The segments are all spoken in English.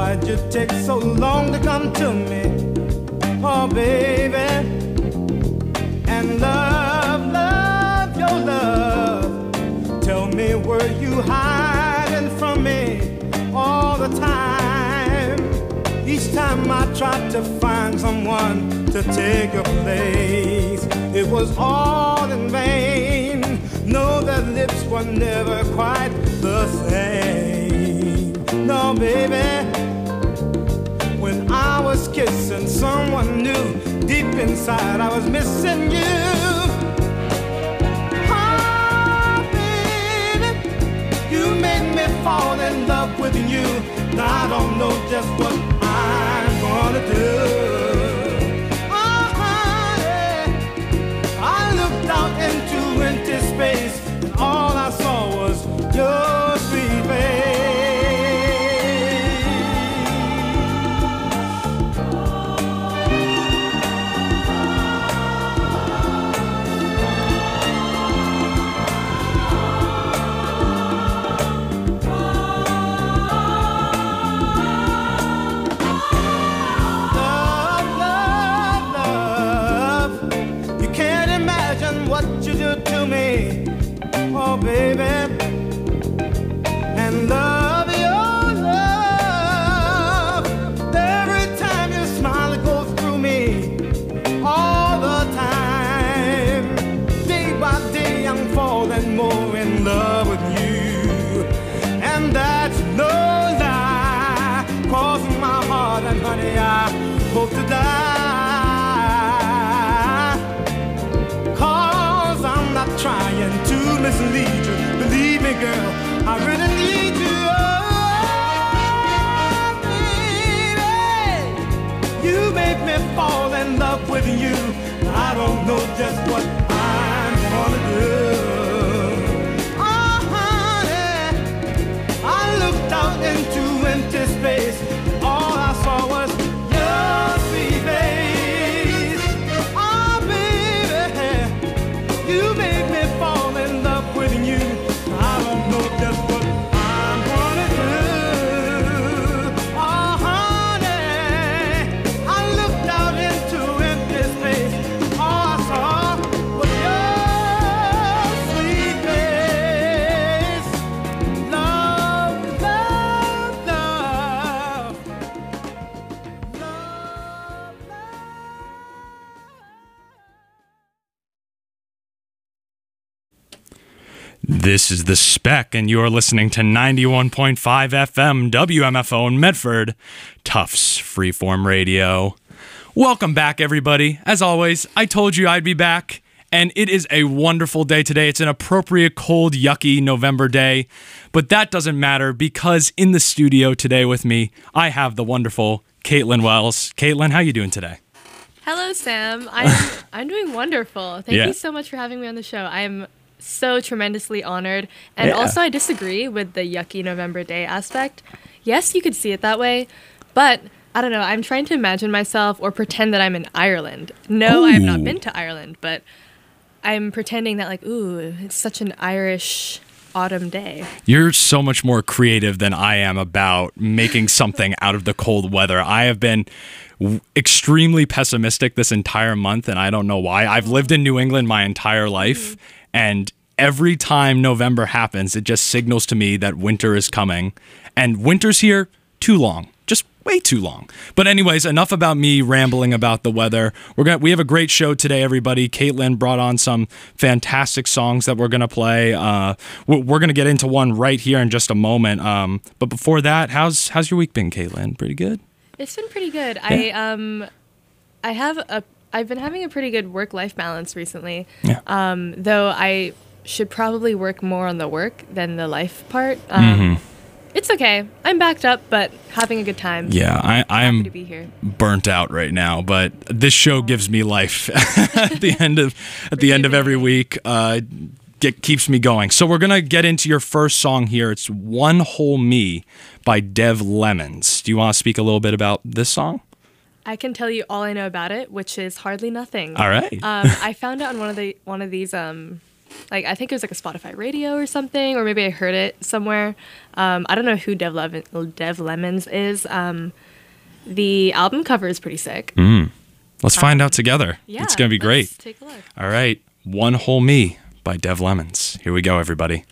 why'd you take so long to come to me? Oh, baby. And love, your love. Tell me, were you hiding from me all the time? Each time I tried to find someone to take your place, it was all in vain. No, their lips were never quite the same. No, baby. When I was kissing someone new, deep inside I was missing you. Oh, baby, you made me fall in love with you. Now I don't know just what I'm gonna do. Oh, honey, I looked out into empty space, and all I saw was your sweet face. To me, oh baby, and love, your love. Every time you smile, it goes through me all the time. Day by day, I'm falling more in love with you, and that's no lie. 'Cause my heart and honey, I hope to die. Trying to mislead you. Believe me, girl, I really need you. Oh, baby, you make me fall in love with you. I don't know just what I'm gonna do. Oh, honey, I looked out into empty space, and all I saw was your sweet face. Oh, baby, you make fall in love with you. I don't know just what I'm gonna do. Oh, honey, I looked out into empty space. All I saw was your sweet face. Love, love, love. Love, love. This is The Spec, and you're listening to 91.5 FM WMFO in Medford, Tufts Freeform Radio. Welcome back, everybody. As always, I told you I'd be back, and it is a wonderful day today. It's an appropriate, cold, yucky November day, but that doesn't matter because in the studio today with me, I have the wonderful Caitlin Wells. Caitlin, how you doing today? Hello, Sam. I'm doing wonderful. Thank you so much for having me on the show. I'm so tremendously honored. And also, I disagree with the yucky November day aspect. Yes, you could see it that way, but I don't know. I'm trying to imagine myself or pretend that I'm in Ireland. No, I have not been to Ireland, but I'm pretending that, like, ooh, it's such an Irish autumn day. You're so much more creative than I am about making something out of the cold weather. I have been extremely pessimistic this entire month, and I don't know why. I've lived in New England my entire life, and every time November happens, it just signals to me that winter is coming. And winter's here too long. Just way too long. But anyways, enough about me rambling about the weather. We have a great show today, everybody. Caitlin brought on some fantastic songs that we're going to play. We're going to get into one right here in just a moment. But before that, how's your week been, Caitlin? Pretty good? It's been pretty good. Yeah. I've been having a pretty good work-life balance recently. Yeah. Though I should probably work more on the work than the life part. It's okay. I'm backed up, but having a good time. Yeah, I am to be here. Burnt out right now, but this show gives me life at the end of every week. Keeps me going. So we're gonna get into your first song here. It's "One Whole Me" by Dev Lemons. Do you want to speak a little bit about this song? I can tell you all I know about it, which is hardly nothing. All right. I found it on one of these like I think it was like a Spotify radio or something, or maybe I heard it somewhere. I don't know who Dev Lemons is. The album cover is pretty sick. Let's find out together. Yeah, it's gonna be great. Let's take a look. All right, One Whole Me by Dev Lemons. Here we go, everybody.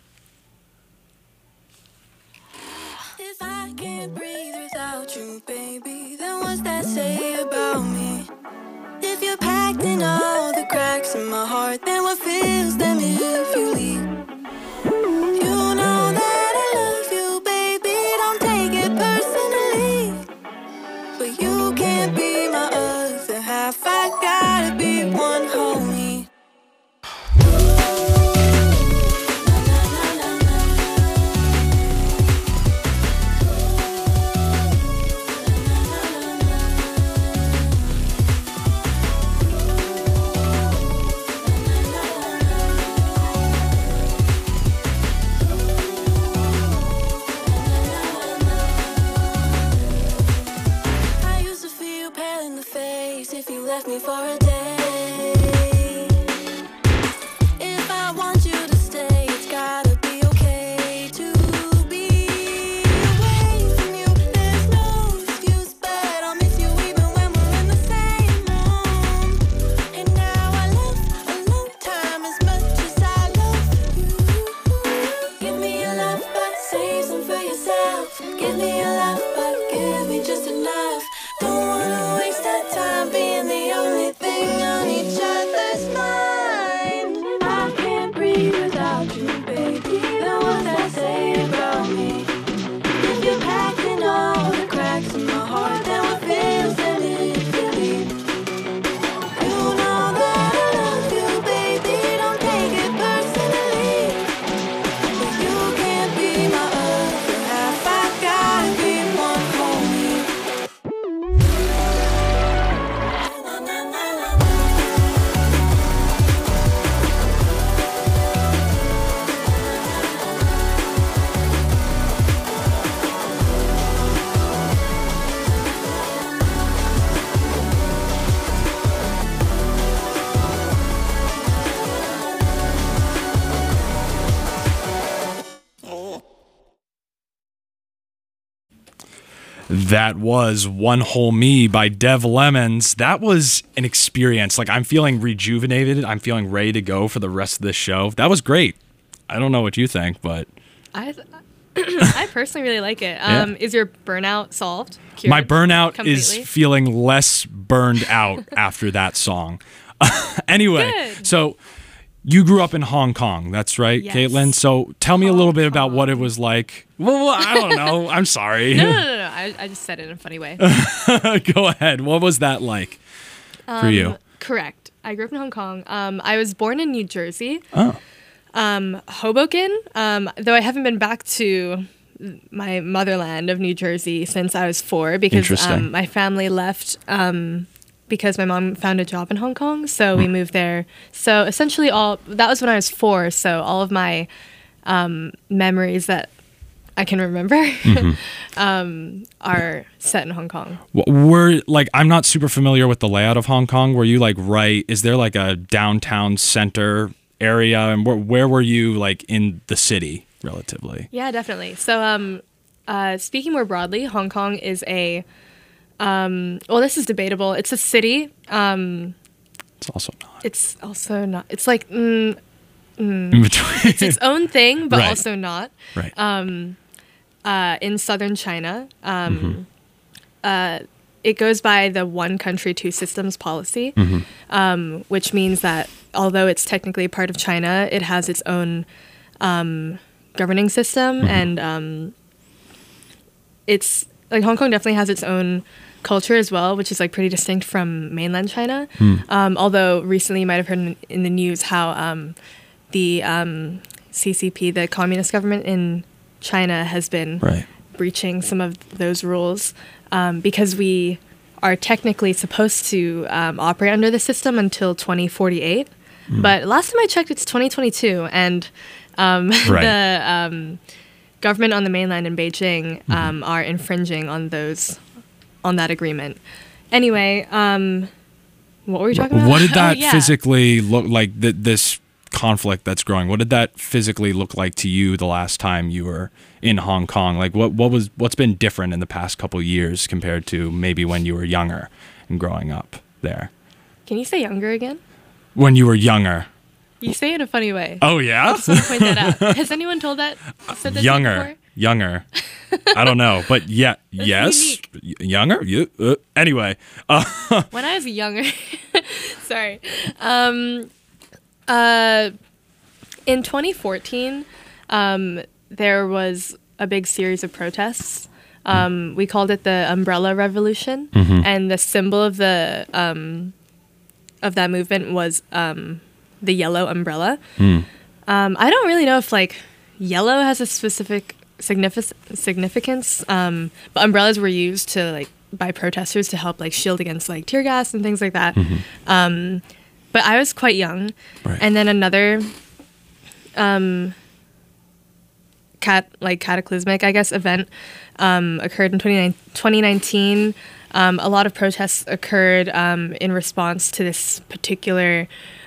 If I can't breathe without you, baby, then what's that say about me? If you're packed in all the cracks in my heart, then what fills them if you leave? You know that I love you, baby, don't take it personally. But you can't be my other half, I gotta be one whole me. If you left me for a day, if I want you to stay, it's gotta be okay to be away from you. There's no excuse, but I'll miss you even when we're in the same room. And now I love alone time as much as I love you. Give me your love, but save some for yourself. Give me your love, but give me just enough. Don't wanna waste that time being the only thing on each other's mind. I can't breathe without you, baby. Then what's that say about me? If you're packed in all the cracks in my heart, then what feels them if you leave? You know that I love you, baby. Don't take it personally. But you can't be my other half. I gotta be one whole me. That was One Whole Me by Dev Lemons. That was an experience. Like, I'm feeling rejuvenated. I'm feeling ready to go for the rest of this show. That was great. I don't know what you think, but I personally really like it. Yeah. Is your burnout solved? Cured my burnout is completely? feeling less burned out after that song. Anyway, Good. so you grew up in Hong Kong, that's right, Yes. Caitlin? So tell me a little bit about what it Kong. was like. Well, I don't know. I'm sorry. No. I just said it in a funny way. Go ahead. What was that like for you? Correct. I grew up in Hong Kong. I was born in New Jersey. Oh. Hoboken, though I haven't been back to my motherland of New Jersey since I was 4 because Interesting. my family left because my mom found a job in Hong Kong, so we moved there. So essentially that was when I was 4, so all of my memories that I can remember are set in Hong Kong. I'm not super familiar with the layout of Hong Kong. Were you like is there like a downtown center area, and where were you like in the city relatively? Yeah, definitely. So speaking more broadly, Hong Kong is this is debatable. It's a city. It's also not. It's also not. It's like In between. it's its own thing, but Right. also not. Right. In southern China, it goes by the one country, two systems policy, which means that although it's technically part of China, it has its own governing system, and it's like Hong Kong definitely has its own culture as well, which is like pretty distinct from mainland China. Although recently you might have heard in the news how the CCP, the communist government in China, has been Right. breaching some of those rules because we are technically supposed to operate under the system until 2048. But last time I checked, it's 2022, and the government on the mainland in Beijing are infringing on that agreement. Anyway, what were we talking about? What did that Oh, yeah. physically look like? This conflict that's growing. What did that physically look like to you the last time you were in Hong Kong? Like what's been different in the past couple years compared to maybe when you were younger and growing up there? Can you say younger again? When you were younger. You say it in a funny way. Oh yeah? I just want to point that out. Has anyone said that to you before? Younger. I don't know, but yeah, yes. Younger? Anyway. When I was younger, sorry. In 2014, there was a big series of protests. We called it the Umbrella Revolution, and the symbol of that movement was the yellow umbrella. I don't really know if like yellow has a specific significance, but umbrellas were used to like by protesters to help like shield against like tear gas and things like that. But I was quite young, right. And then another cataclysmic, I guess, event occurred in 2019. A lot of protests occurred in response to this particular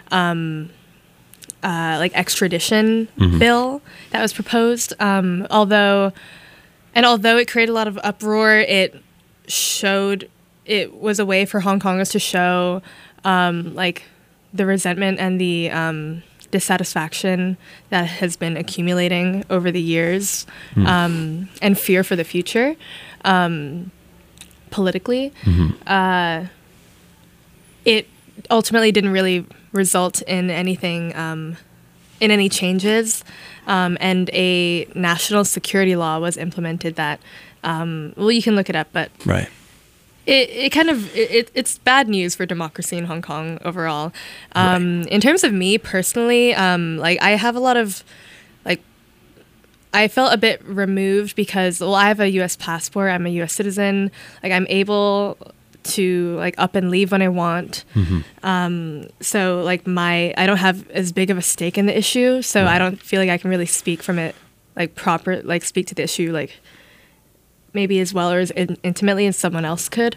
extradition bill that was proposed. Although it created a lot of uproar, it was a way for Hong Kongers to show the resentment and the dissatisfaction that has been accumulating over the years, and fear for the future. Politically, it ultimately didn't really result in anything, in any changes, and a national security law was implemented that, you can look it up, but right. It's bad news for democracy in Hong Kong overall. Right. In terms of me personally, I have a lot of, I felt a bit removed because, I have a U.S. passport. I'm a U.S. citizen. I'm able to up and leave when I want. So I don't have as big of a stake in the issue. So right. I don't feel like I can really speak from it, speak to the issue maybe as well or as intimately as someone else could.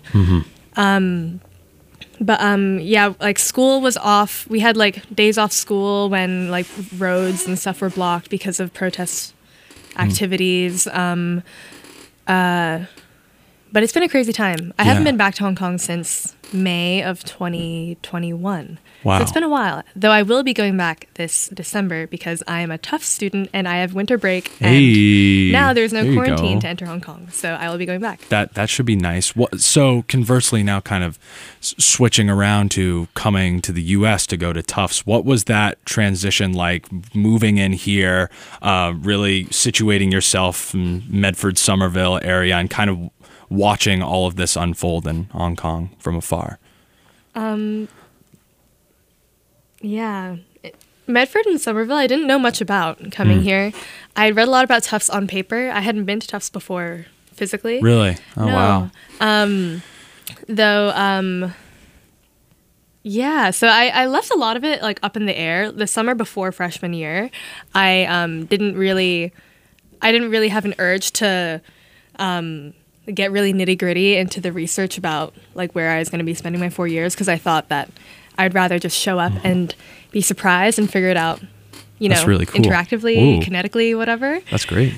But school was off. We had days off school when roads and stuff were blocked because of protest activities. But it's been a crazy time. I haven't been back to Hong Kong since May of 2021. Wow. So it's been a while. Though I will be going back this December because I am a tough student and I have winter break. And now there's no quarantine to enter Hong Kong. So I will be going back. That should be nice. So conversely, now kind of switching around to coming to the U.S. to go to Tufts, what was that transition like, moving in here, really situating yourself in Medford, Somerville area, and kind of watching all of this unfold in Hong Kong from afar? Medford and Somerville, I didn't know much about coming here. I had read a lot about Tufts on paper. I hadn't been to Tufts before physically. Really? Oh, no. Wow. So I left a lot of it up in the air. The summer before freshman year, I didn't really have an urge to get really nitty-gritty into the research about where I was going to be spending my 4 years, because I thought that I'd rather just show up and be surprised and figure it out, That's really cool. Interactively, kinetically, whatever. That's great.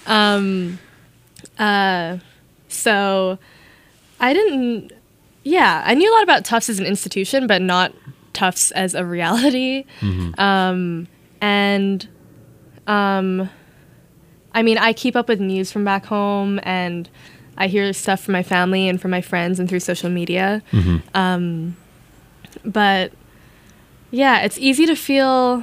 So I didn't, I knew a lot about Tufts as an institution, but not Tufts as a reality. I keep up with news from back home, and I hear stuff from my family and from my friends and through social media. But it's easy to feel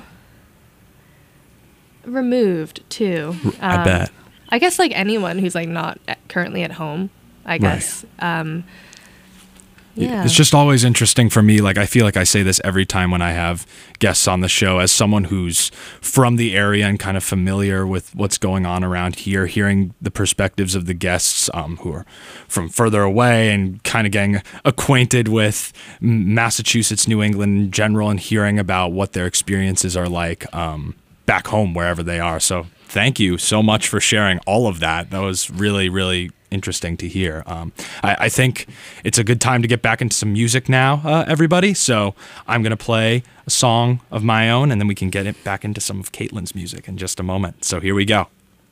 removed too. I bet. I guess anyone who's not currently at home, I guess. Right. It's just always interesting for me. I feel like I say this every time when I have guests on the show, as someone who's from the area and kind of familiar with what's going on around here, hearing the perspectives of the guests who are from further away and kind of getting acquainted with Massachusetts, New England in general, and hearing about what their experiences are like back home, wherever they are. So thank you so much for sharing all of that. That was really, really interesting to hear. I think it's a good time to get back into some music now, everybody. So I'm going to play a song of my own, and then we can get it back into some of Caitlin's music in just a moment. So here we go.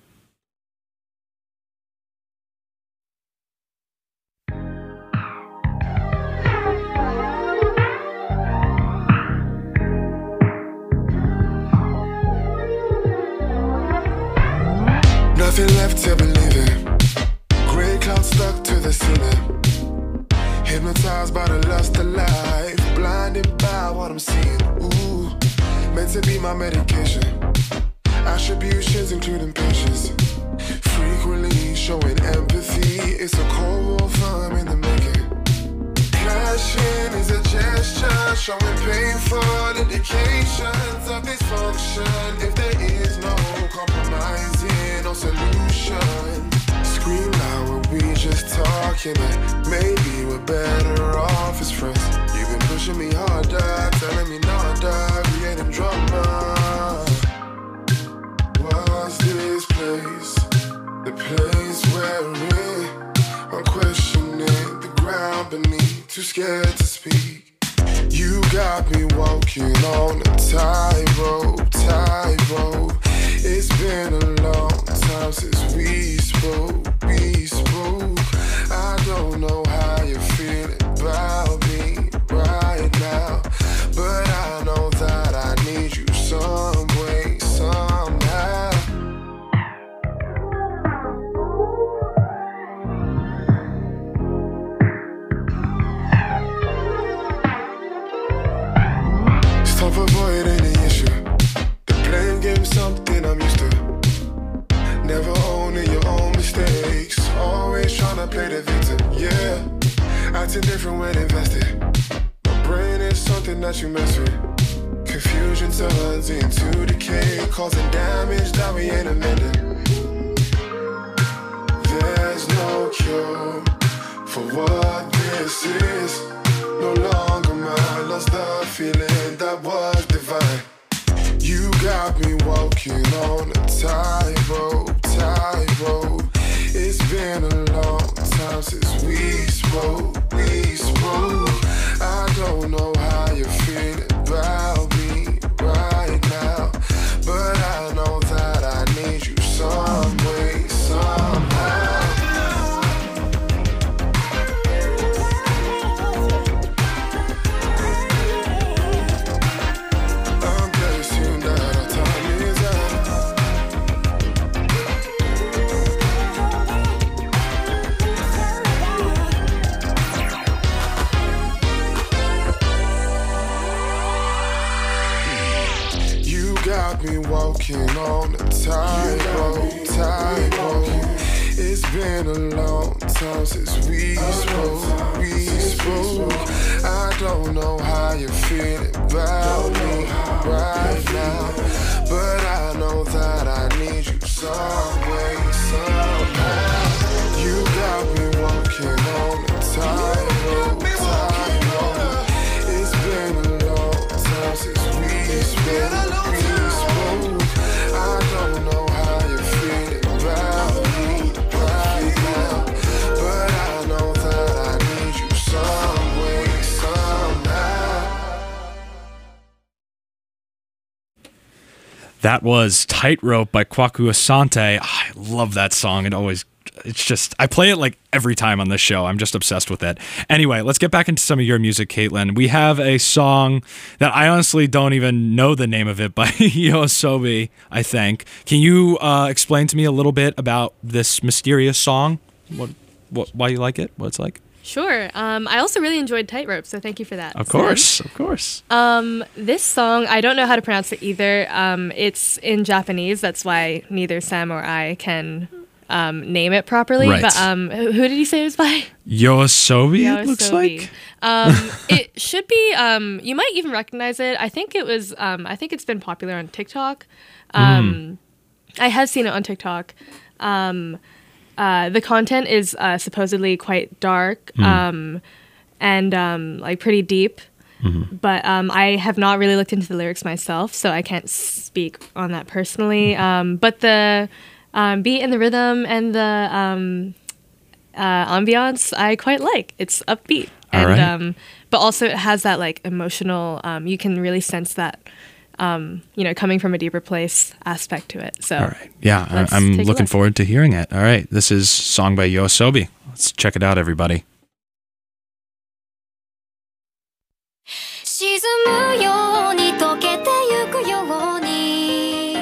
Nothing left to believe in. Gray clouds stuck to the ceiling. Hypnotized by the lust of life. Blinded by what I'm seeing. Ooh, meant to be my medication. Attributions including patience. Frequently showing empathy. It's a cold war firm in the making. Clashing is a gesture. Showing painful indications of dysfunction. If there is no compromising or solution. Scream loud when we just talking. And maybe we're better off as friends. You've been pushing me harder, telling me nada, creating drama. Was this place the place where I'm questioning the ground beneath, too scared to speak? You got me walking on a tightrope, tightrope. It's been a long time since we spoke, we spoke. I don't know how you're feeling about me right now, but I know that I need you some way, somehow. Stop avoiding the issue. The playing game's something I'm used to. Never owning your own mistakes. Always trying to play the victim, yeah. Acting different when invested. My brain is something that you mess with. Confusion turns into decay, causing damage that we ain't amending. There's no cure for what this is. No longer mine, lost the feeling that was divine. You got me walking on a tightrope, tightrope. It's been a long time since we spoke, we spoke. I don't know how you're feeling about me right now, but I know that I need you some way, somehow. I'm guessing that our time is up. You got me walking on a tightrope, tightrope. It's been a long time since we spoke, we spoke. I don't know how you're feeling about me right now, but I know that I need you some way, somehow. You got me walking on a tightrope, tightrope. It's been a long time since we spoke, we spoke. I don't know how you're feeling about me right now, but I know that I need you some way, somehow. That was Tightrope by Kwaku Asante. I love that song. It's just, I play it like every time on this show. I'm just obsessed with it. Anyway, let's get back into some of your music, Caitlin. We have a song that I honestly don't even know the name of it by Yoasobi, I think. Can you explain to me a little bit about this mysterious song? Why you like it? What it's like? Sure. I also really enjoyed Tightrope, so thank you for that. Of course, of course. This song, I don't know how to pronounce it either. It's in Japanese. That's why neither Sam or I can name it properly. Right. But who did you say it was by? Yoasobi, it looks like. It should be. You might even recognize it. I think it was. I think it's been popular on TikTok. I have seen it on TikTok. The content is supposedly quite dark and like pretty deep. Mm-hmm. But I have not really looked into the lyrics myself, so I can't speak on that personally. But the beat and the rhythm and ambiance I quite like. It's upbeat. All right. But also it has that like emotional, you can really sense that, coming from a deeper place aspect to it. So, all right. Yeah, let's I'm take a looking look. forward to hearing it. All right. This is Song by Yoasobi. Let's check it out, everybody. 沈むように溶けてゆくように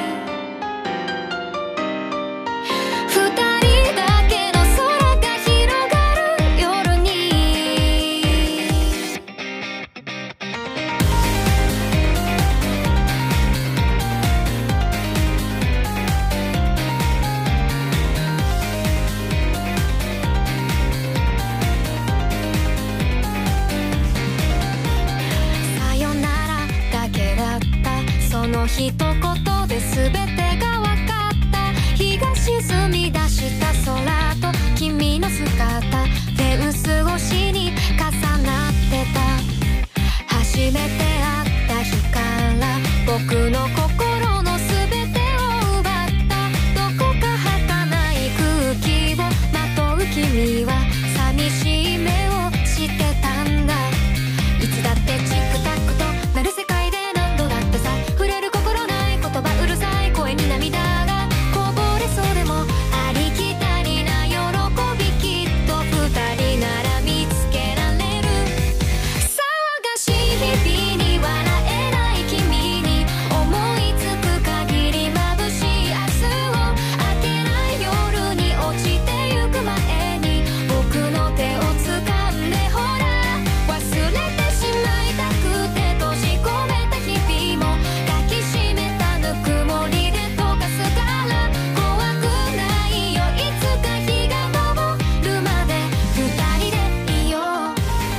二人だけの空が広がる夜にさよならだけだったその一言で全てが分かった日が沈み出した空と君の姿フェンス越しに重なってた初めて会った日から僕の心の全てを奪ったどこか儚い空気をまとう君は寂しい目をしてたんだいつだってチックタックとなる世界で何度だってさ触れる心ない言葉うるさい声に涙がこぼれそうでもありきたりな喜びきっと二人なら見つけられる騒がしい日々に笑えない君に思いつく限り眩しい明日を明けない夜に落ちてゆく前に僕の手を掴んでほら忘れてしまいたくて閉じ込めた日々も抱きしめたぬくもりで溶かすから怖くないよいつか日が昇るまで二人でいよう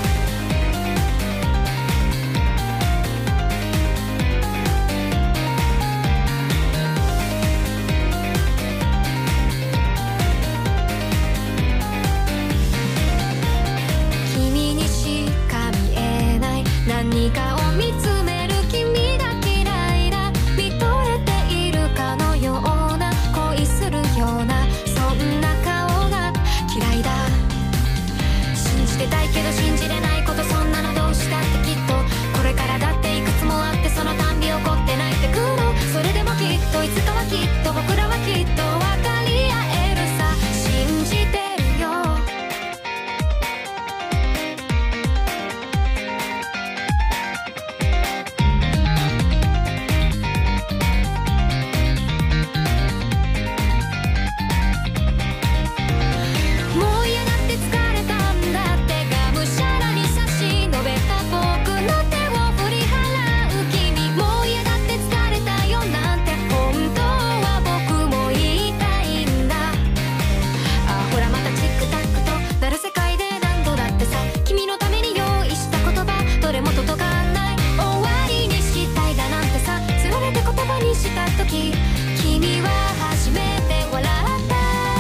君にしか見えない何かを見つめる君が嫌いだ見とれているかのような恋するようなそんな顔が嫌いだ信じてたいけど信じれないことそんなのどうしたってきっとこれからだっていくつもあってそのたんび起こって泣いてくるそれでもきっといつかはきっと僕らはきっと分かり合えるさ信じてるよもう嫌だって疲れたんだってがむしゃらに差し伸べた僕の手を振り払う君もう嫌だって疲れたよなんて本当は僕も言いたいんだあほらまたチックタックとなる世界で何度だってさ君のために用意した言葉どれも届かない終わりにしたいだなんてさつられて言葉にした時君は初めて笑った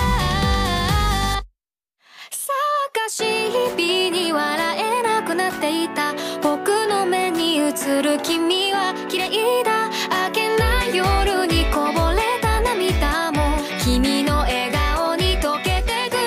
騒がしい日々に笑えなくなっていた僕の目に映る君は綺麗だ明けない夜にこぼれた涙も君の笑顔に溶けてく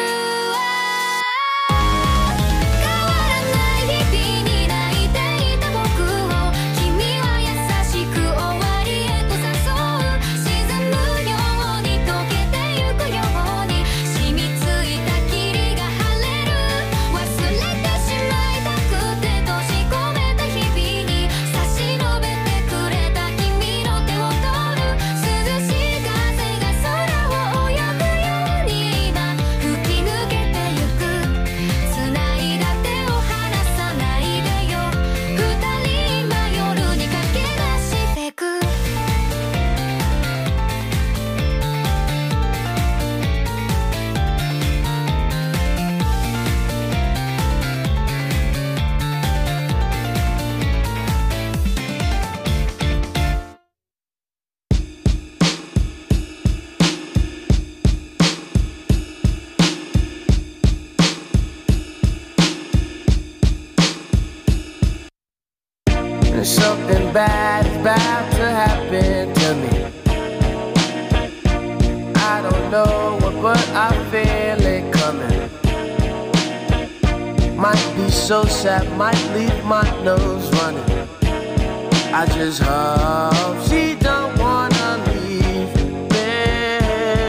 変わらない日々に泣いていた僕を君は優しく終わりへと誘う沈むように溶けてゆくように染みついた霧が晴れる忘れてしまいたくて閉じ込めた日々に差し伸べてくれた君の手を取る涼しい風が空を泳ぐように今吹き抜けてゆく繋いだ手を離さないでよ二人今夜に駆け出してく Something bad is about to happen to me. I don't know what, but I feel it coming. Might be so sad, might leave my nose running. I just hope she don't wanna leave me.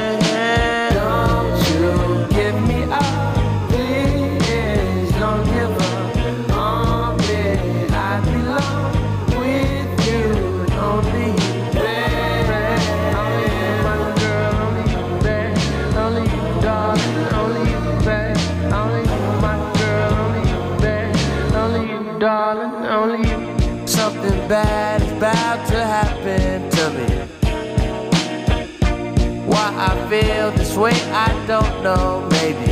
Don't you give me up, please. Don't give up on me. I belong with you, only you, baby. Only you, my girl, only you, baby. Only you, darling, only you, baby. Only you, my girl, only you, baby. Only you, darling, only you. Something bad is about to happen to me. Why I feel this way, I don't know, maybe.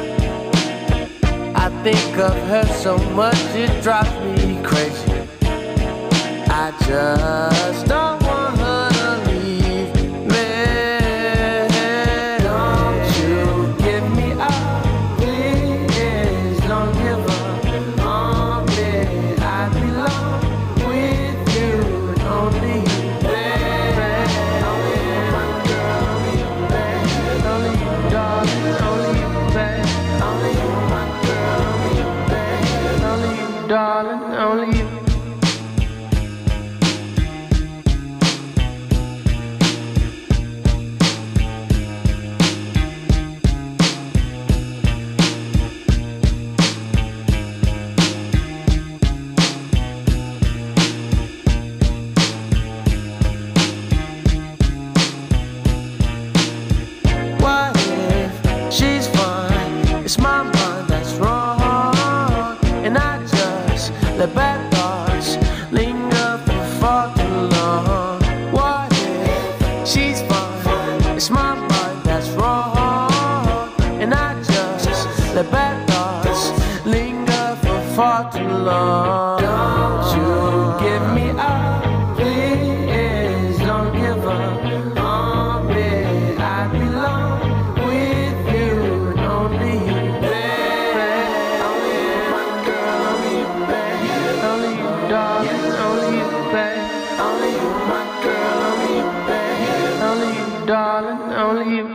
I think of her so much, it drives me crazy. I just don't want her to leave me. Don't you give me up, please. Don't give up on me. I belong with you, only you, baby. Only you, my girl, only you, baby. Only you, darling, only you, baby. Only you, my girl, only you, baby. Only you, darling, only you. What if she's fine? It's my mind that's wrong, and I just let bad thoughts linger for far too long. What if she's fine? It's my mind that's wrong, and I just let bad thoughts linger for far too long. Don't you give me up, please. Don't give up on me. I belong with you, only you, baby. Only you, my girl, only you, baby. Only you, darling, only you, baby. Only you, my girl, only you, baby. Only you, darling, only you.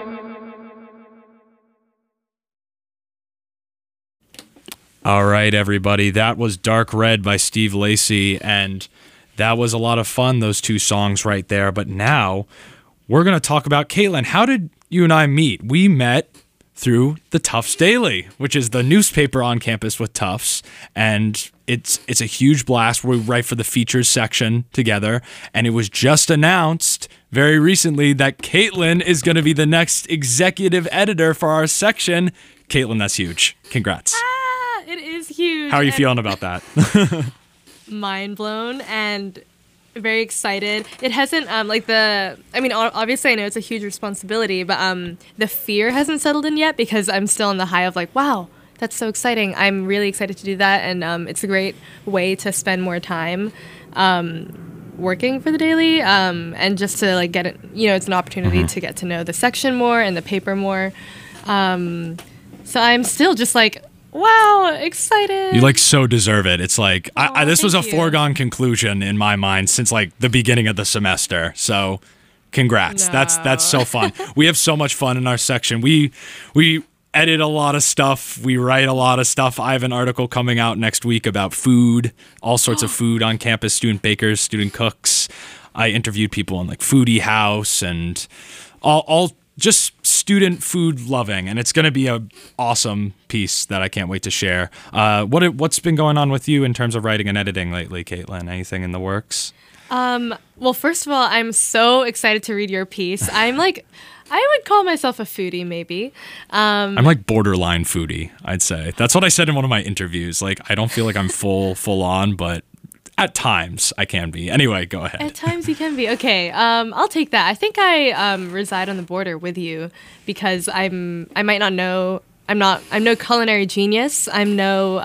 All right, everybody. That was Dark Red by Steve Lacy, and that was a lot of fun, those two songs right there. But now we're going to talk about Caitlin. How did you and I meet? We met through the Tufts Daily, which is the newspaper on campus with Tufts, and it's a huge blast. We write for the features section together, and it was just announced very recently that Caitlin is going to be the next executive editor for our section. Caitlin, that's huge. Congrats. It is huge. How are you and feeling about that? Mind blown and very excited. It hasn't obviously I know it's a huge responsibility, but the fear hasn't settled in yet because I'm still in the high of like, wow, that's so exciting. I'm really excited to do that, and it's a great way to spend more time working for the Daily, and just to like get it, it's an opportunity to get to know the section more and the paper more. So I'm still just like, wow, excited. You so deserve it. It's like, this was a thank you. foregone conclusion in my mind since like the beginning of the semester. So congrats. No. That's so fun. We have so much fun in our section. We edit a lot of stuff. We write a lot of stuff. I have an article coming out next week about food, all sorts of food on campus, student bakers, student cooks. I interviewed people in like Foodie House and all just student food loving, and it's going to be a awesome piece that I can't wait to share. What's been going on with you in terms of writing and editing lately, Caitlin? Anything in the works? Well, first of all, I'm so excited to read your piece. I would call myself a foodie, maybe. I'm like borderline foodie, I'd say. That's what I said in one of my interviews. Like, I don't feel like I'm full on, but at times I can be. Anyway, go ahead. At times you can be. Okay, I'll take that. I think I reside on the border with you because I might not know. I'm no culinary genius. I'm no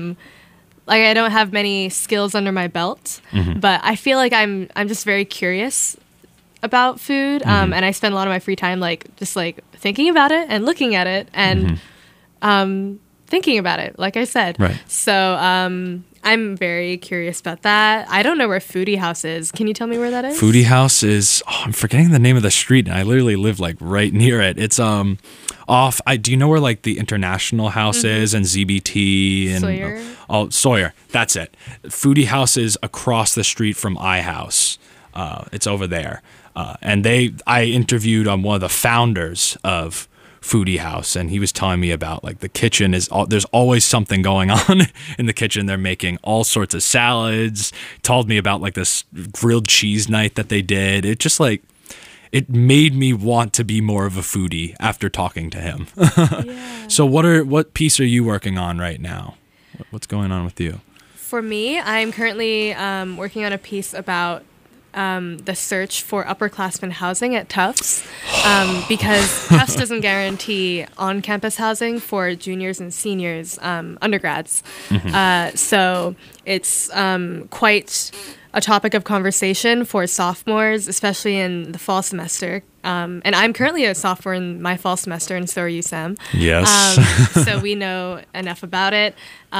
I don't have many skills under my belt. But I feel like I'm just very curious about food, and I spend a lot of my free time just thinking about it and looking at it, and thinking about it, like I said. Right. So I'm very curious about that. I don't know where Foodie House is. Can you tell me where that is? Foodie House is, I'm forgetting the name of the street, and I literally live like right near it. It's off. Do you know where like the International House is and ZBT and Sawyer? Sawyer? That's it. Foodie House is across the street from iHouse. It's over there, and I interviewed one of the founders of Foodie House, and he was telling me about like the kitchen there's always something going on in the kitchen. They're making all sorts of salads. Told me about like this grilled cheese night that they did. It just like it made me want to be more of a foodie after talking to him. Yeah. So what piece are you working on right now? What's going on with you? For me, I'm currently working on a piece about the search for upperclassmen housing at Tufts, because Tufts doesn't guarantee on-campus housing for juniors and seniors, undergrads. So it's quite a topic of conversation for sophomores, especially in the fall semester. And I'm currently a sophomore in my fall semester, and so are you, Sam. Yes. So we know enough about it.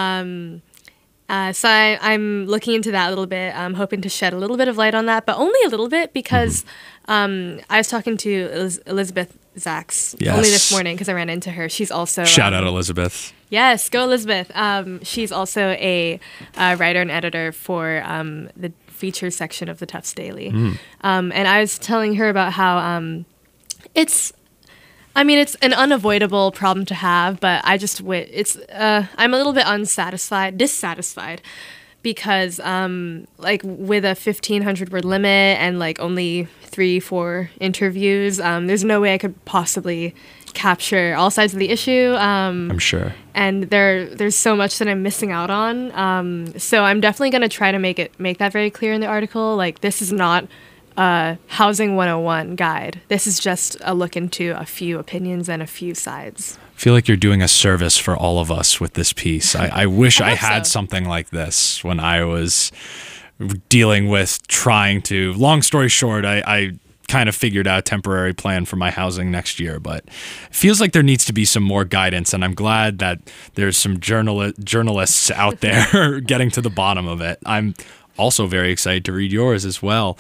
So I'm looking into that a little bit. I'm hoping to shed a little bit of light on that, but only a little bit because I was talking to Elizabeth Zacks only this morning because I ran into her. She's also... Shout out Elizabeth. Yes, go Elizabeth. She's also a writer and editor for the feature section of the Tufts Daily. And I was telling her about how it's an unavoidable problem to have, but I'm a little bit dissatisfied because like with a 1,500 word limit and like only 3-4 interviews, there's no way I could possibly capture all sides of the issue. I'm sure. And there's so much that I'm missing out on. So I'm definitely going to try to make that very clear in the article. Like, this is not Housing 101 guide. This is just a look into a few opinions and a few sides. I feel like you're doing a service for all of us with this piece. I wish I had something like this when I was dealing with trying to, long story short, I kind of figured out a temporary plan for my housing next year, but it feels like there needs to be some more guidance, and I'm glad that there's some journalists out there getting to the bottom of it. I'm also very excited to read yours as well.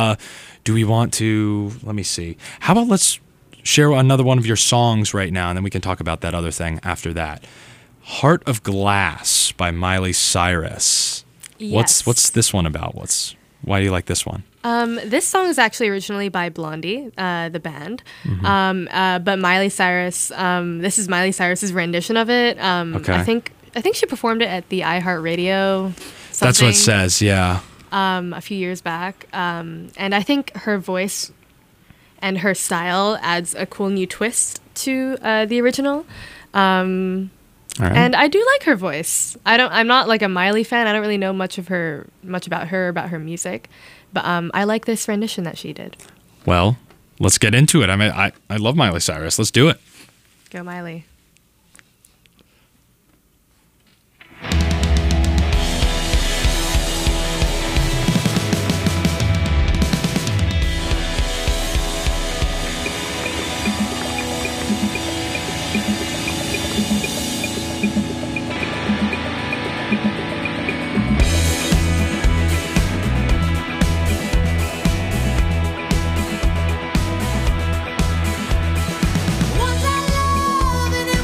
Do we want to, let me see. How about let's share another one of your songs right now, and then we can talk about that other thing after that. Heart of Glass by Miley Cyrus. Yes. What's this one about? Why do you like this one? This song is actually originally by Blondie, the band. But Miley Cyrus, this is Miley Cyrus's rendition of it. Okay. I think she performed it at the iHeartRadio something. That's what it says, yeah. A few years back. And I think her voice and her style adds a cool new twist to the original. All right. And I do like her voice. I'm not like a Miley fan. I don't really know much about her music, but I like this rendition that she did. Well, let's get into it. I mean, I love Miley Cyrus. Let's do it. Go Miley. Once I loved and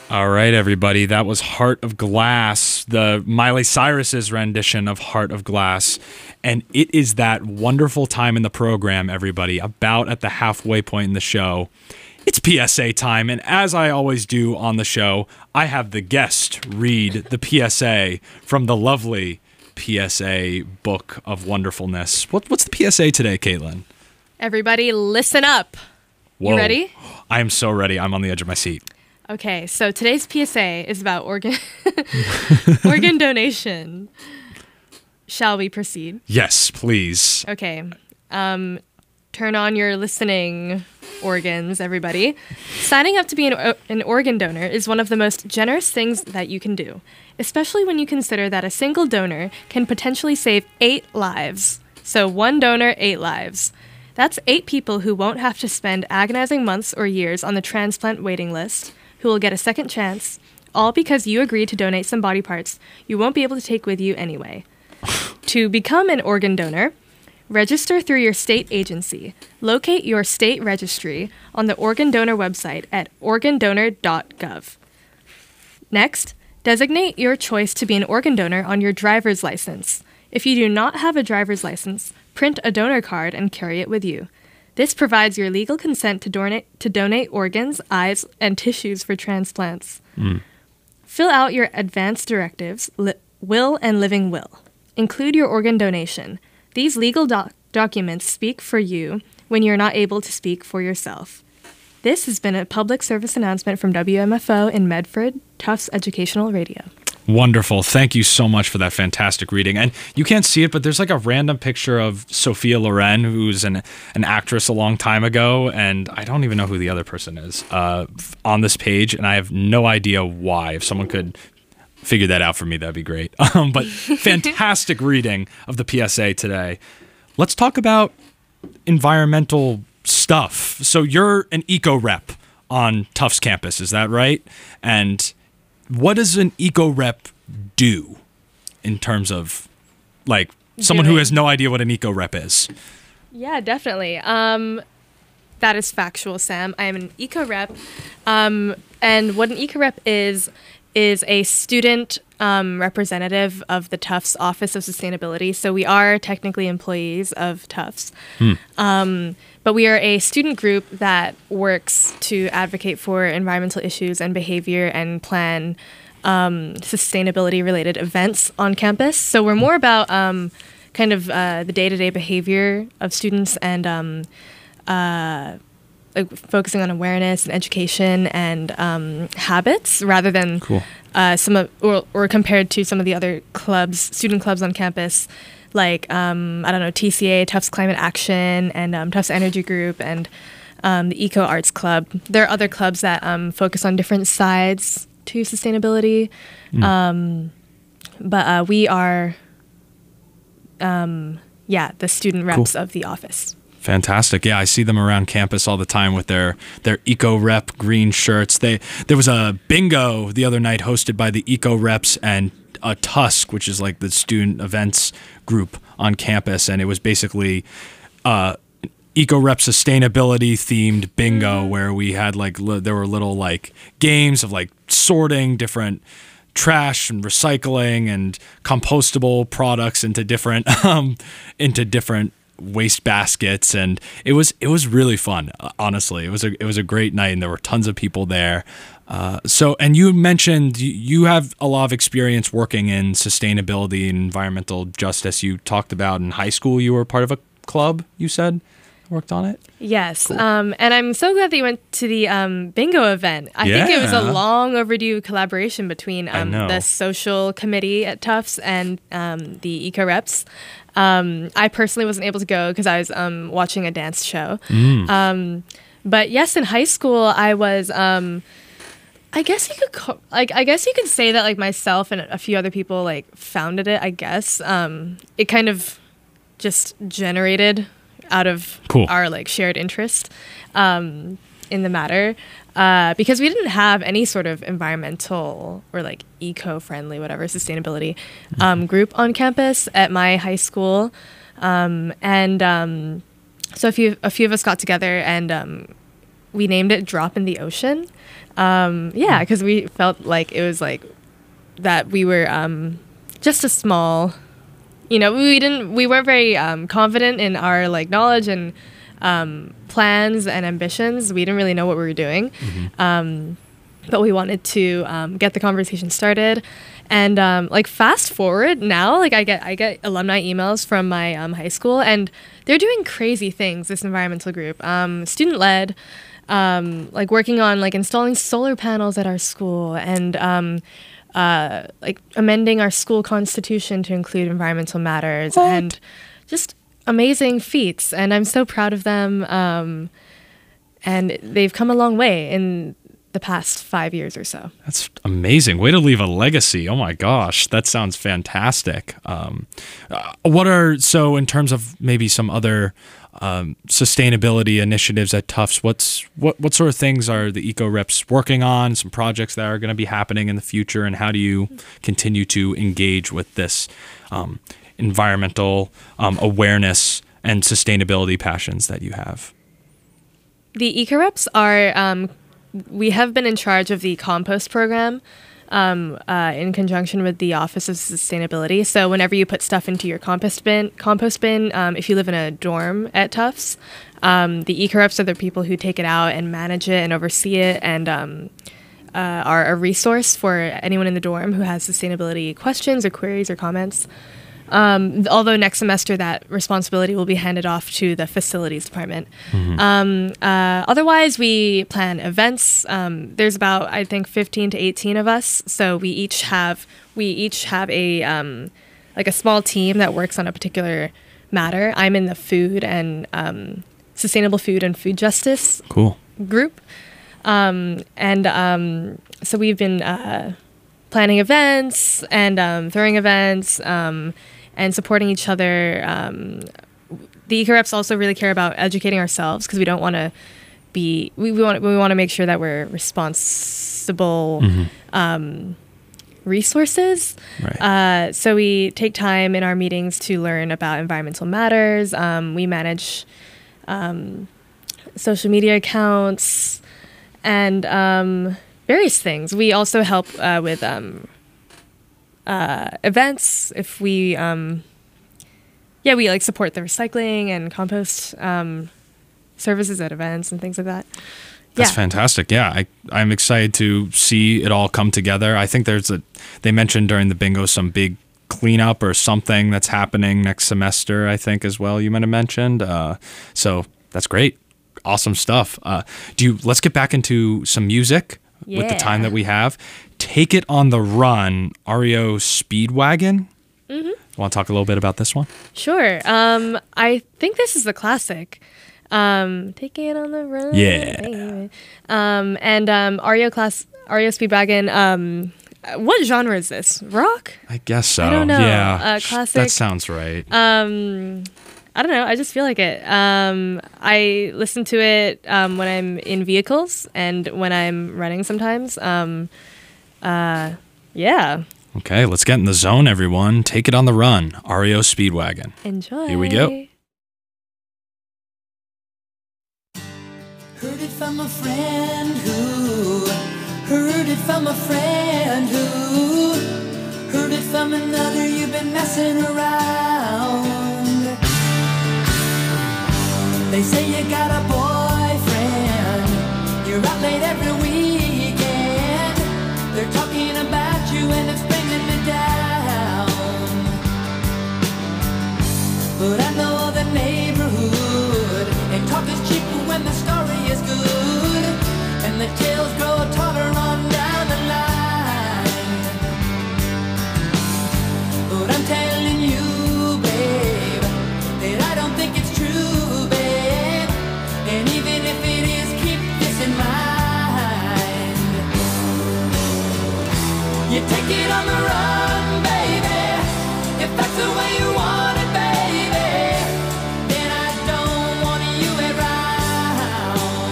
All right, everybody. That was Heart of Glass, the Miley Cyrus's rendition of Heart of Glass. And it is that wonderful time in the program, everybody, about at the halfway point in the show. It's PSA time. And as I always do on the show, I have the guest read the PSA from the lovely PSA Book of Wonderfulness. What's the PSA today, Caitlin? Everybody, listen up. Whoa. You ready? I am so ready. I'm on the edge of my seat. Okay, so today's PSA is about organ donation. Shall we proceed? Yes, please. Okay. Turn on your listening organs, everybody. Signing up to be an organ donor is one of the most generous things that you can do, especially when you consider that a single donor can potentially save 8 lives. So 1 donor, 8 lives. That's 8 people who won't have to spend agonizing months or years on the transplant waiting list, who will get a second chance, all because you agreed to donate some body parts you won't be able to take with you anyway. To become an organ donor, register through your state agency. Locate your state registry on the organ donor website at organdonor.gov. Next, designate your choice to be an organ donor on your driver's license. If you do not have a driver's license, print a donor card and carry it with you. This provides your legal consent to donate organs, eyes, and tissues for transplants. Fill out your advance directives, will and living will. Include your organ donation. These legal documents speak for you when you're not able to speak for yourself. This has been a public service announcement from WMFO in Medford, Tufts Educational Radio. Wonderful. Thank you so much for that fantastic reading. And you can't see it, but there's like a random picture of Sophia Loren, who's an actress a long time ago, and I don't even know who the other person is, on this page, and I have no idea why. If someone could figure that out for me, that'd be great. But fantastic reading of the PSA today. Let's talk about environmental stuff. So you're an eco rep on Tufts campus, is that right? And what does an eco rep do in terms of like someone who has no idea what an eco rep is? Yeah, definitely. That is factual, Sam. I am an eco rep. And what an eco rep is a student representative of the Tufts Office of Sustainability. So we are technically employees of Tufts. But we are a student group that works to advocate for environmental issues and behavior and plan sustainability-related events on campus. So we're more about kind of the day-to-day behavior of students and focusing on awareness and education and habits rather than or compared to some of the other clubs, student clubs on campus, like, TCA, Tufts Climate Action, and Tufts Energy Group, and the Eco Arts Club. There are other clubs that focus on different sides to sustainability. But we are, the student reps of the office. Fantastic. Yeah, I see them around campus all the time with their Eco Rep green shirts. There was a bingo the other night hosted by the Eco Reps and a Tusk, which is like the student events group on campus, and it was basically Eco Rep sustainability themed bingo where we had there were little like games of like sorting different trash and recycling and compostable products into different waste baskets, and it was really fun. Honestly, it was a great night, and there were tons of people there. And you mentioned you have a lot of experience working in sustainability and environmental justice. You talked about in high school you were part of a club, you said, worked on it? Yes. Cool. And I'm so glad that you went to the bingo event. I think it was a long overdue collaboration between the social committee at Tufts and the Eco Reps. I personally wasn't able to go because I was watching a dance show. But yes, in high school, I was... I guess you could say that like myself and a few other people like founded it. I guess it kind of just generated out of our like shared interest in the matter because we didn't have any sort of environmental or like eco-friendly whatever sustainability group on campus at my high school, so a few of us got together and we named it Drop in the Ocean. Yeah, because we felt like it was like that we were just a small, we weren't very confident in our like knowledge and plans and ambitions. We didn't really know what we were doing. But we wanted to get the conversation started. And like fast forward now, like I get alumni emails from my high school, and they're doing crazy things, this environmental group. Student led, like working on like installing solar panels at our school, and like amending our school constitution to include environmental matters. What? And just amazing feats. And I'm so proud of them. And they've come a long way in the past 5 years or so. That's amazing. Way to leave a legacy. Oh my gosh, that sounds fantastic. So in terms of maybe some other sustainability initiatives at Tufts, what sort of things are the Eco Reps working on, some projects that are going to be happening in the future, and how do you continue to engage with this environmental awareness and sustainability passions that you have? The Eco Reps are we have been in charge of the compost program in conjunction with the Office of Sustainability. So whenever you put stuff into your compost bin, if you live in a dorm at Tufts, the Eco Reps are the people who take it out and manage it and oversee it, and are a resource for anyone in the dorm who has sustainability questions or queries or comments. Although next semester that responsibility will be handed off to the facilities department. Otherwise, we plan events. There's about, I think, 15 to 18 of us. So we each have a like a small team that works on a particular matter. I'm in the food and sustainable food and food justice group. So we've been planning events and throwing events. And supporting each other. The Eco Reps also really care about educating ourselves, because we don't want to be. We want to make sure that we're responsible resources. Right. So we take time in our meetings to learn about environmental matters. We manage social media accounts and various things. We also help with events. If we we like support the recycling and compost services at events and things like that. That's fantastic. Yeah, I'm excited to see it all come together. I think they mentioned during the bingo some big cleanup or something that's happening next semester, I think, as well, you might have mentioned. So that's great. Awesome stuff. Let's get back into some music with the time that we have. Take It on the Run, REO Speedwagon. Want to talk a little bit about this one? Sure. I think this is the classic. Take It on the Run. Yeah. And REO Speedwagon. What genre is this? Rock? I guess so. I don't know. Yeah. Classic. That sounds right. I don't know. I just feel like it. I listen to it when I'm in vehicles and when I'm running sometimes. Yeah. Okay, let's get in the zone, everyone. Take It on the Run, REO Speedwagon. Enjoy. Here we go. Heard it from a friend who heard it from a friend who heard it from another. You've been messing around. They say you got a boyfriend. You're out late every weekend. They're talking about you and it's bringing me down. But I know the neighborhood, and talk is cheap when the story is good, and the tales grow taller on down the line. But I'm telling you, babe, that I don't think it's true, babe. And even if it is, keep this in mind. You take it on the run, baby. If that's the way you want it, baby, then I don't want you around.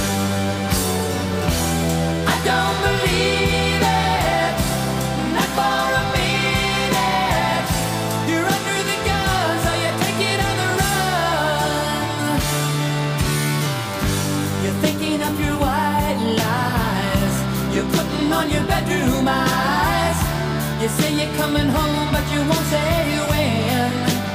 I don't believe it, not for a minute. You're under the gun, so you take it on the run. You're thinking coming home, but you won't say when.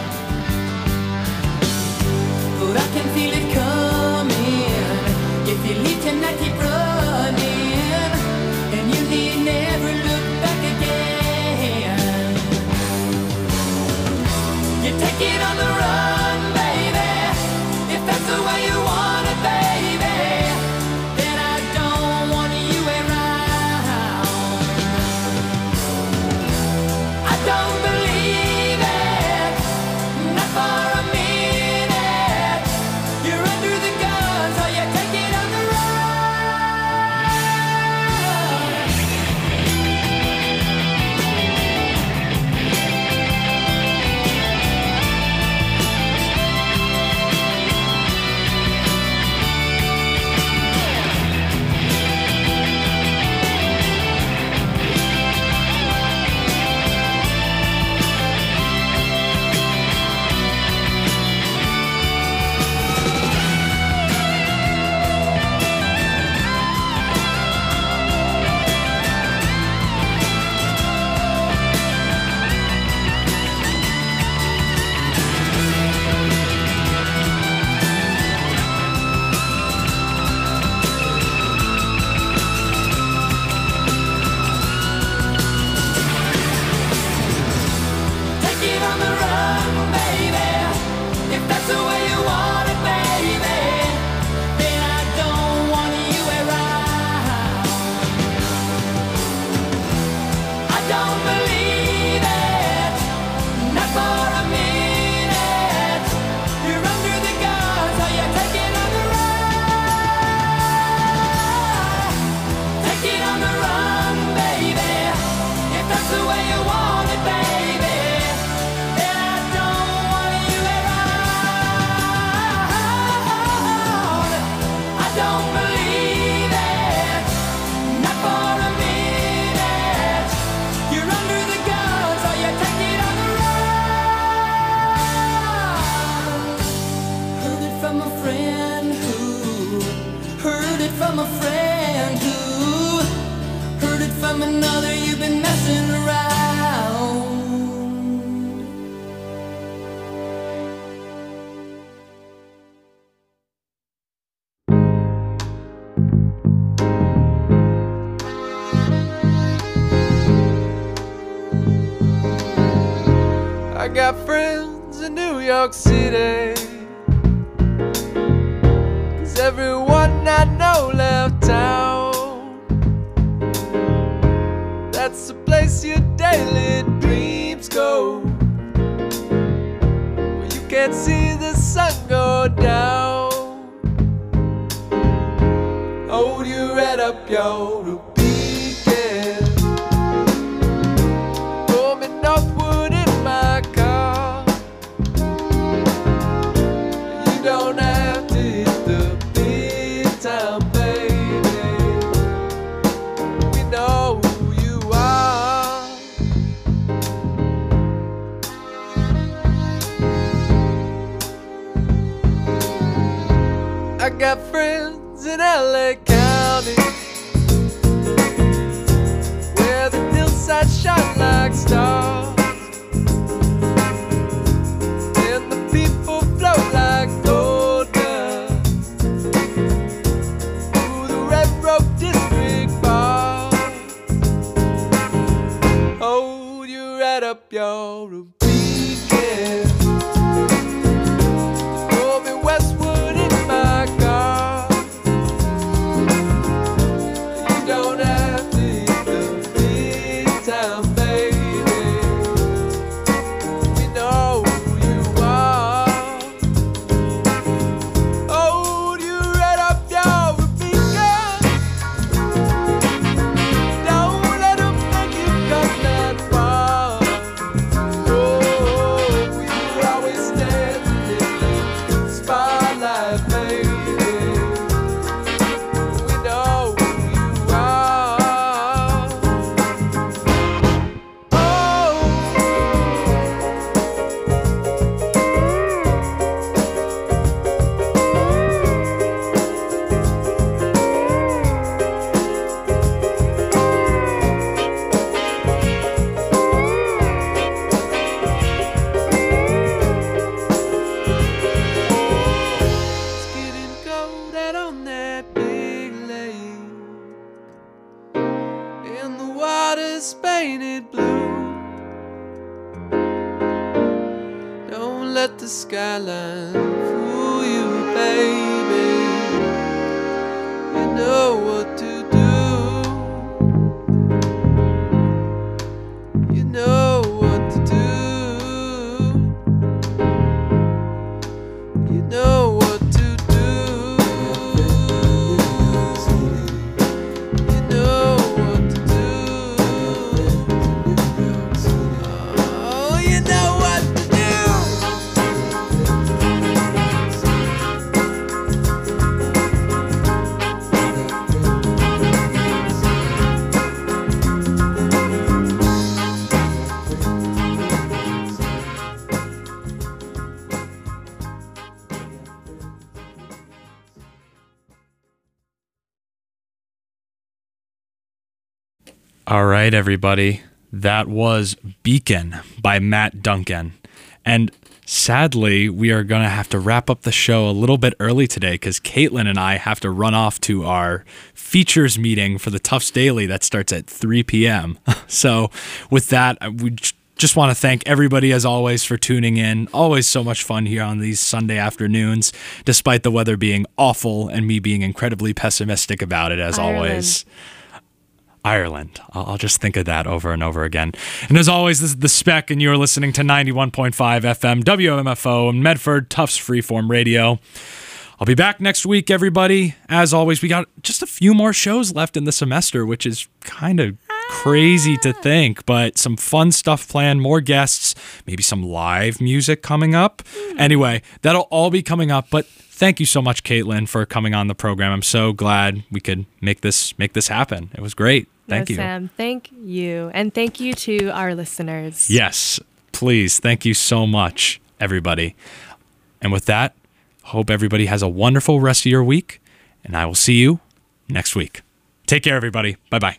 But I can feel it coming. If you leave tonight, keep running, and you need never look back again. You take it on the run, baby. If that's the way you want it, baby, then I don't want you around. I don't believe it, not for a minute. You're under the gun, so you take it on the run. Take it on the run, baby. If that's the way you want it, baby, then I don't want you around. I don't believe it, not for a minute. You're under the gun, so you take it on the run. Take it on the run, baby. If that's the way you want it, baby, then I don't want you around. I don't believe it, not for a minute. You're under the gun, so you take it on the run. Heard it from a friend who heard it from a friend who heard it from another. You've been messing around. I got friends in New York City, 'cause everyone I know left town. That's the place your daily dreams go, where you can't see the sun go down. Hold your head up, yo, to beacon. Roaming northward in my car. You don't have to hit the big time, baby. We know who you are. I got friends in LA County, where the hillsides shine like stars, and the people flow like gold dust through the Red Rope District bar. Hold your head up, yo, to beacon. Roaming westward in my car. You don't have to hit the big time, baby. We know who you are. Hold your head up, yo, to beacon. Don't let 'em make you come that far. Oh, is painted blue. Don't let the skyline fool you, baby. You know what to do. You know what to do. You know what to do. You know what to do. Oh, you know what to do. All right, everybody. That was Beacon by Matt Duncan. And sadly, we are going to have to wrap up the show a little bit early today because Caitlin and I have to run off to our features meeting for the Tufts Daily that starts at 3 p.m. So with that, we just want to thank everybody, as always, for tuning in. Always so much fun here on these Sunday afternoons, despite the weather being awful and me being incredibly pessimistic about it, as always. Ireland. I'll just think of that over and over again. And as always, this is The Spec, and you're listening to 91.5 FM, WMFO, and Medford, Tufts Freeform Radio. I'll be back next week, everybody. As always, we got just a few more shows left in the semester, which is kind of crazy to think, but some fun stuff planned, more guests, maybe some live music coming up. Anyway, that'll all be coming up, but thank you so much, Caitlin, for coming on the program. I'm so glad we could make this happen. It was great. Thank you. Sam, thank you. And thank you to our listeners. Yes, please. Thank you so much, everybody. And with that, hope everybody has a wonderful rest of your week, and I will see you next week. Take care, everybody. Bye-bye.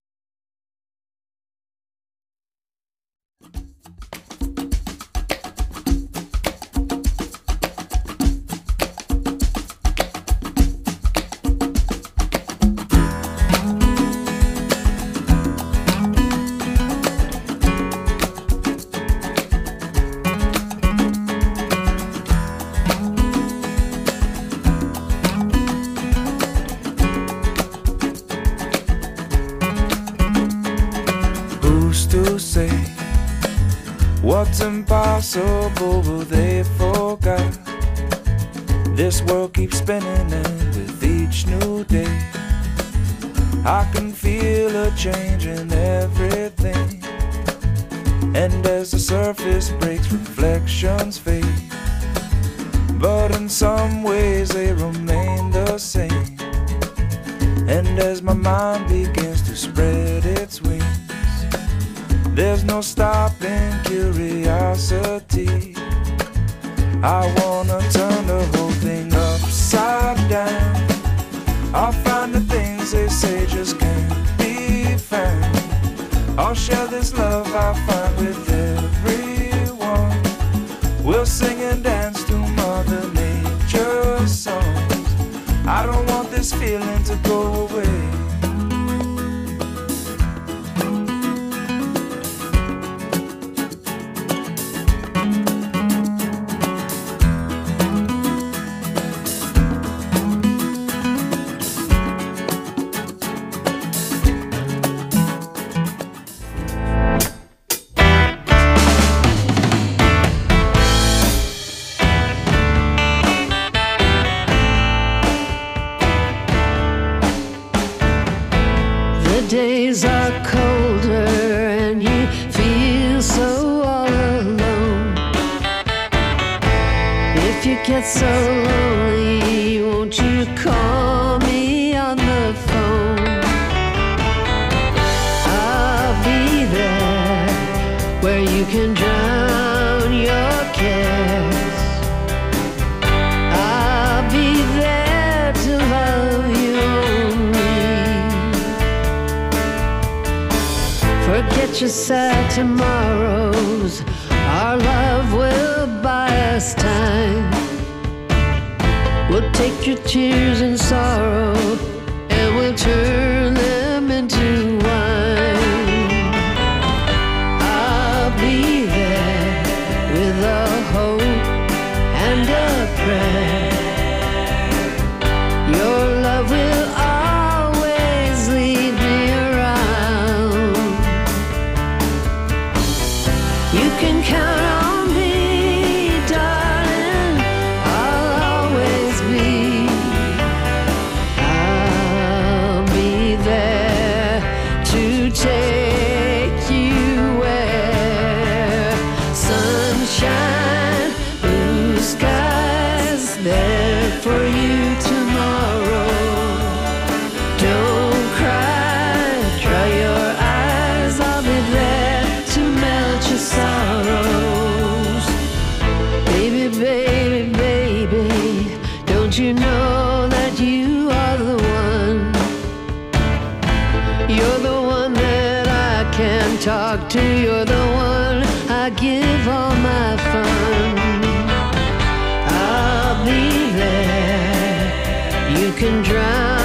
What's impossible, but they forgot. This world keeps spinning, and with each new day I can feel a change in everything. And as the surface breaks, reflections fade, but in some ways they remain the same. And as my mind begins to spread its wings, there's no stopping curiosity. I wanna turn the whole thing upside down. I'll find the things they say just can't be found. I'll share this love I find with everyone. We'll sing and dance to Mother Nature's songs. I don't want this feeling to go away. Days are colder and you feel so all alone. If you get so lonely, won't you call me on the phone? I'll be there where you can drown your cares. I'll be there to love you only. Forget your sad tomorrows. Our love will buy us time. We'll take your tears and sorrow and we'll turn them into wine. can drown